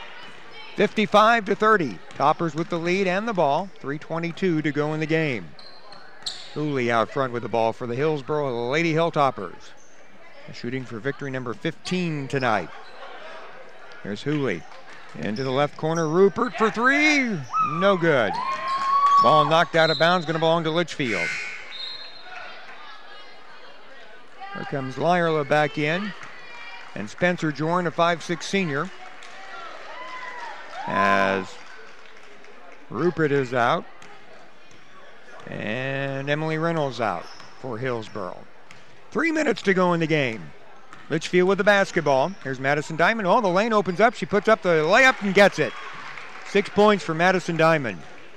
55-30. Toppers with the lead and the ball. 3:22 to go in the game. Hooley out front with the ball for the Hillsboro Lady Hilltoppers. Shooting for victory number 15 tonight. Here's Hooley. Into the left corner. Rupert for three. No good. Ball knocked out of bounds. Going to belong to Litchfield. Here comes Lyerla back in. And Spencer Jorn, a 5'6 senior. As Rupert is out. And Emily Reynolds out for Hillsboro. 3 minutes to go in the game. Litchfield with the basketball. Here's Madison Diamond. Oh, the lane opens up. She puts up the layup and gets it. 6 points for Madison Diamond.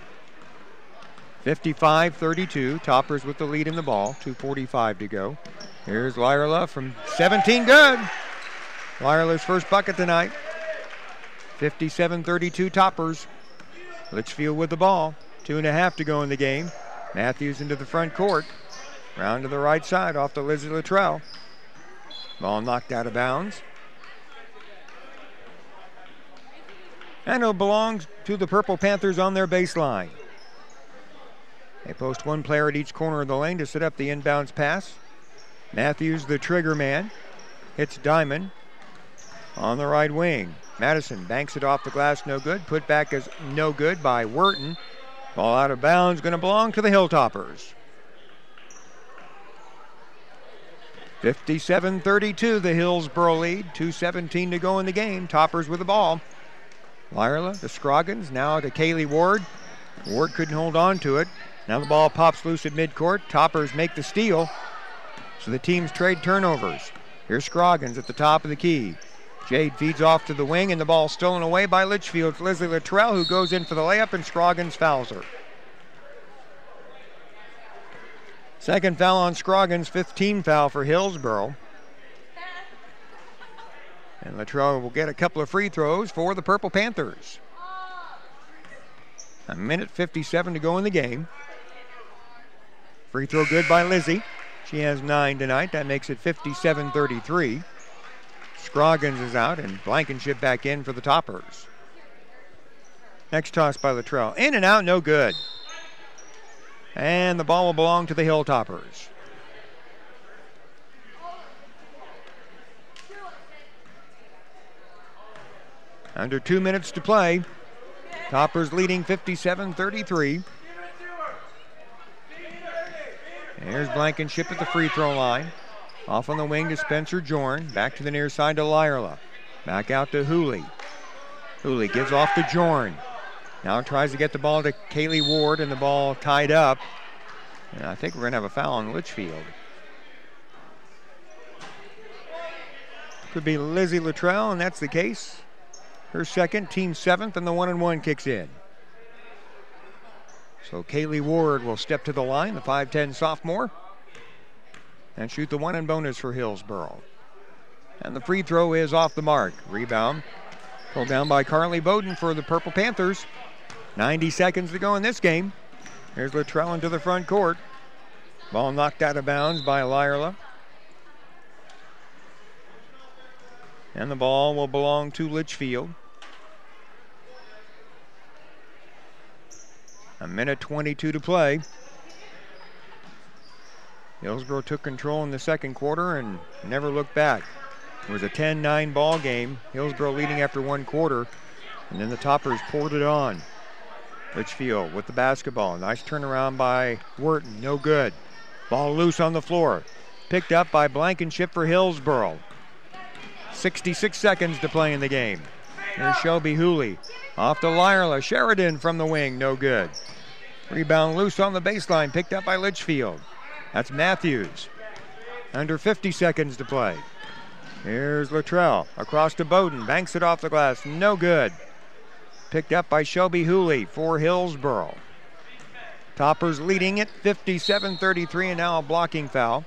55-32. Toppers with the lead in the ball. 2:45 to go. Here's Lyerla from 17. Good. Lyerla's first bucket tonight. 57-32 Toppers. Litchfield with the ball. 2.5 to go in the game. Matthews into the front court. Round to the right side off to Lizzie Luttrell. Ball knocked out of bounds. And it belongs to the Purple Panthers on their baseline. They post one player at each corner of the lane to set up the inbounds pass. Matthews, the trigger man, hits Diamond on the right wing. Madison banks it off the glass, no good. Put back is no good by Wharton. Ball out of bounds, going to belong to the Hilltoppers. 57-32, the Hillsboro lead. 2:17 to go in the game. Toppers with the ball. Lyerla to Scroggins, now to Kaylee Ward. Ward couldn't hold on to it. Now the ball pops loose at midcourt. Toppers make the steal. So the teams trade turnovers. Here's Scroggins at the top of the key. Jade feeds off to the wing, and the ball stolen away by Litchfield. It's Leslie Luttrell who goes in for the layup, and Scroggins fouls her. Second foul on Scroggins, 15 foul for Hillsboro. And Luttrell will get a couple of free throws for the Purple Panthers. 1:57 to go in the game. Free throw good by Lizzie. She has 9 tonight. That makes it 57-33. Scroggins is out, and Blankenship back in for the Toppers. Next toss by Luttrell. In and out, no good. And the ball will belong to the Hilltoppers. Under 2 minutes to play. Toppers leading 57-33. Here's Blankenship at the free throw line. Off on the wing to Spencer Jorn. Back to the near side to Lyerla. Back out to Hooley. Hooley gives off to Jorn. Now tries to get the ball to Kaylee Ward, and the ball tied up. And I think we're going to have a foul on Litchfield. Could be Lizzie Luttrell, and that's the case. Her second, team seventh, and the 1-and-1 kicks in. So Kaylee Ward will step to the line, the 5'10 sophomore, and shoot the 1 and bonus for Hillsboro. And the free throw is off the mark. Rebound pulled down by Carly Bowden for the Purple Panthers. 90 seconds to go in this game. Here's Luttrell into the front court. Ball knocked out of bounds by Lyerla. And the ball will belong to Litchfield. 1:22 to play. Hillsboro took control in the second quarter and never looked back. It was a 10-9 ball game. Hillsboro leading after one quarter, and then the Toppers poured it on. Litchfield with the basketball. Nice turnaround by Wharton. No good. Ball loose on the floor. Picked up by Blankenship for Hillsboro. 66 seconds to play in the game. Here's Shelby Hooley. Off to Lyerla. Sheridan from the wing. No good. Rebound loose on the baseline. Picked up by Litchfield. That's Matthews. Under 50 seconds to play. Here's Luttrell. Across to Bowden. Banks it off the glass. No good. Picked up by Shelby Hooley for Hillsboro. Toppers leading it 57-33, and now a blocking foul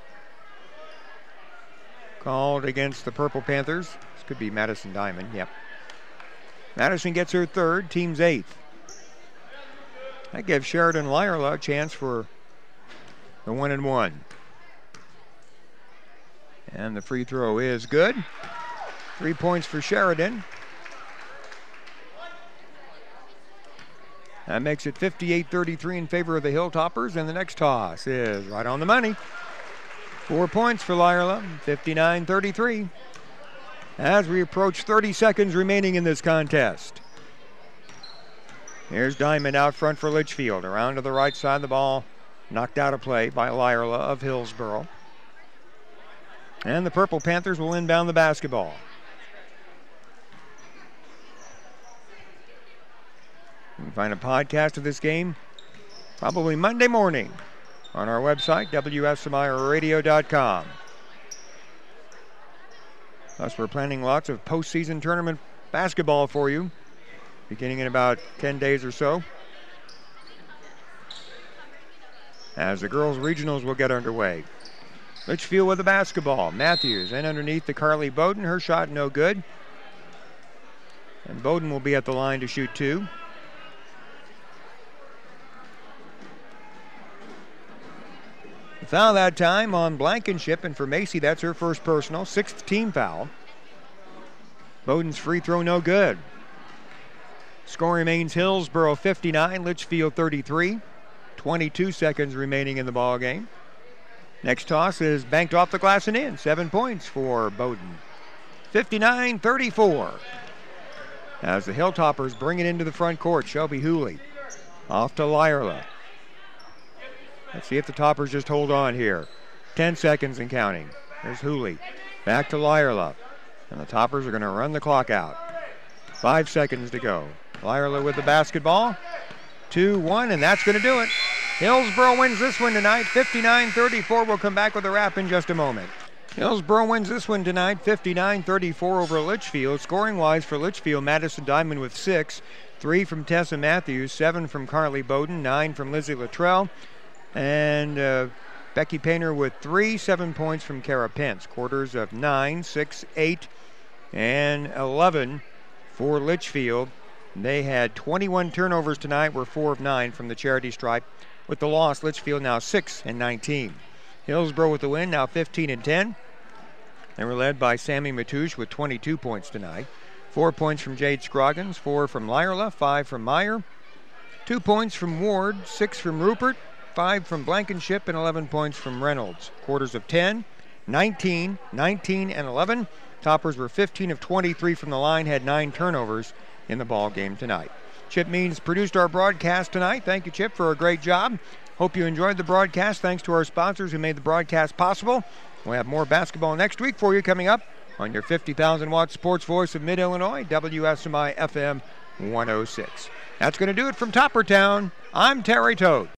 called against the Purple Panthers. This could be Madison Diamond. Yep. Madison gets her third, team's eighth. That gives Sheridan Lyerla a chance for the 1-and-1. And the free throw is good. 3 points for Sheridan. That makes it 58-33 in favor of the Hilltoppers, and the next toss is right on the money. 4 points for Lyerla, 59-33. As we approach 30 seconds remaining in this contest. Here's Diamond out front for Litchfield. Around to the right side of the ball. Knocked out of play by Lyerla of Hillsboro. And the Purple Panthers will inbound the basketball. You can find a podcast of this game probably Monday morning on our website, WFSMIRadio.com. Plus, we're planning lots of postseason tournament basketball for you, beginning in about 10 days or so, as the girls' regionals will get underway. Litchfield with the basketball. Matthews in underneath to Carly Bowden. Her shot no good. And Bowden will be at the line to shoot two. Foul that time on Blankenship, and for Macy, that's her first personal, 6th team foul. Bowden's free throw no good. Score remains Hillsboro 59, Litchfield 33. 22 seconds remaining in the ball game. Next toss is banked off the glass and in. 7 points for Bowden. 59-34. As the Hilltoppers bring it into the front court, Shelby Hooley off to Lyerla. Let's see if the Toppers just hold on here. 10 seconds and counting. There's Hooley. Back to Lyerla. And the Toppers are going to run the clock out. 5 seconds to go. Lyerla with the basketball. 2-1, and that's going to do it. Hillsboro wins this one tonight, 59-34. We'll come back with a wrap in just a moment. Hillsboro wins this one tonight, 59-34 over Litchfield. Scoring-wise for Litchfield, Madison Diamond with 6. 3 from Tessa Matthews, 7 from Carly Bowden, 9 from Lizzie Luttrell, and Becky Painter with 3, 7 points from Kara Pence. Quarters of 9, 6, 8, and 11 for Litchfield. They had 21 turnovers tonight, were 4 of 9 from the charity stripe. With the loss, Litchfield now 6-19. Hillsboro with the win, now 15-10. They were led by Sammy Matouche with 22 points tonight. 4 points from Jade Scroggins, 4 from Lyerla, 5 from Meyer. 2 points from Ward, 6 from Rupert, 5 from Blankenship, and 11 points from Reynolds. Quarters of 10, 19, 19, and 11. Toppers were 15 of 23 from the line, had 9 turnovers in the ball game tonight. Chip Means produced our broadcast tonight. Thank you, Chip, for a great job. Hope you enjoyed the broadcast. Thanks to our sponsors who made the broadcast possible. We'll have more basketball next week for you coming up on your 50,000-watt sports voice of Mid-Illinois, WSMI FM 106. That's going to do it from Toppertown. I'm Terry Toad.